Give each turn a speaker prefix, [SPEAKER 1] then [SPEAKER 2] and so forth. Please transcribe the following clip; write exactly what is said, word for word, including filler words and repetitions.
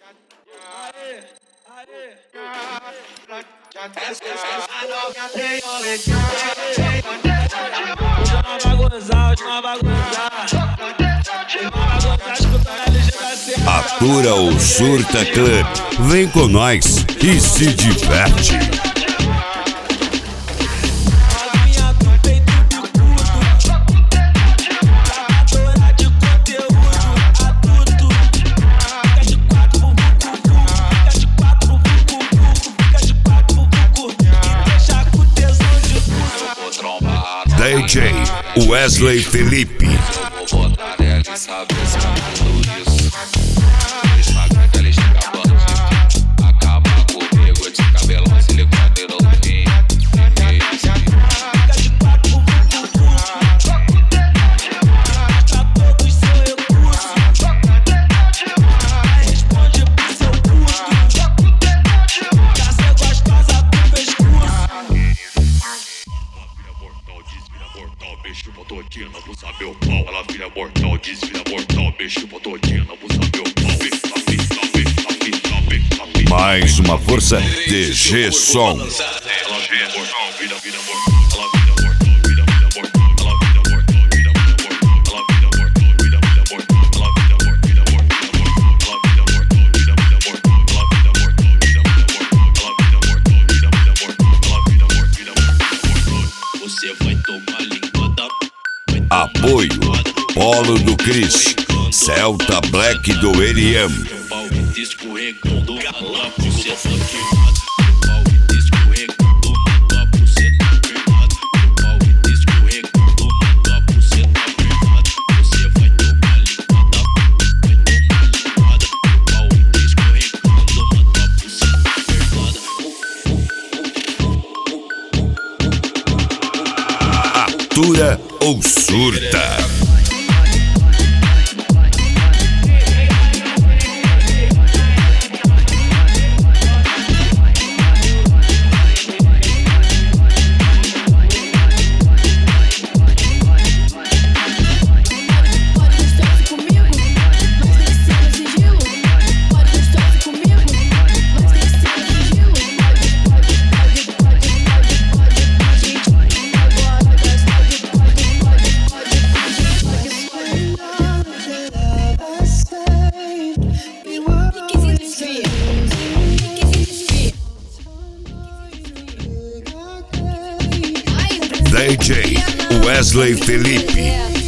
[SPEAKER 1] Atura o Surta Club, vem com nós e se diverte. D J Wesley Felipe.
[SPEAKER 2] Vou botar ela e saber se tudo isso. Instagram que ela estiga bandido. Acaba comigo de cabelão, silicone novinho. Fica de quatro, gasta todo o seu recurso. Responde pro seu curso. Caça gostosa do pescoço.
[SPEAKER 3] Bicho botou aqui, não vou saber o pau. Ela vira mortal, desvira mortal. Bicho botou aqui, não vou saber o pau.
[SPEAKER 1] Mais uma força D G Som.
[SPEAKER 3] Ela vira mortal, vira, vira mortal. Ela vira mortal, vira, vira mortal. Ela vira mortal, vira, vira mortal. Ela vira mortal, vira, vira mortal. Ela vira mortal, vira, vira mortal. Ela vira mortal, vira, vira mortal. Ela vira mortal, vira, vira mortal. Ela vira mortal, vira, vira mortal. Ela vira mortal, vira, vira mortal. Você vai tomar língua.
[SPEAKER 1] Apoio Polo do Cris, Celta Black do Eriam. Atura ou surta? D J Wesley Felipe.